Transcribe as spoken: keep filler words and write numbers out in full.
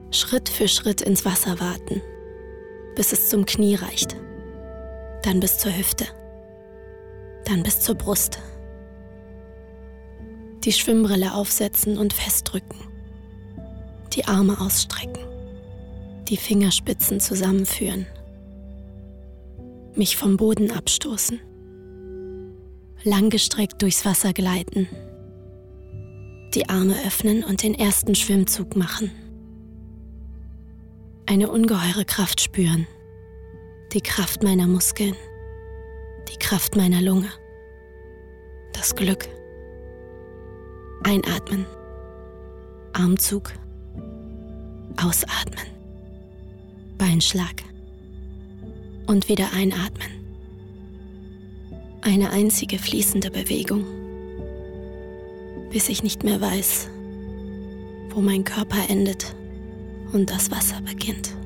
Schritt für Schritt ins Wasser waten, bis es zum Knie reicht, dann bis zur Hüfte, dann bis zur Brust. Die Schwimmbrille aufsetzen und festdrücken, die Arme ausstrecken, die Fingerspitzen zusammenführen, mich vom Boden abstoßen, langgestreckt durchs Wasser gleiten, die Arme öffnen und den ersten Schwimmzug machen. Eine ungeheure Kraft spüren, die Kraft meiner Muskeln, die Kraft meiner Lunge, das Glück. Einatmen, Armzug, ausatmen, Beinschlag und wieder einatmen. Eine einzige fließende Bewegung, bis ich nicht mehr weiß, wo mein Körper endet und das Wasser beginnt.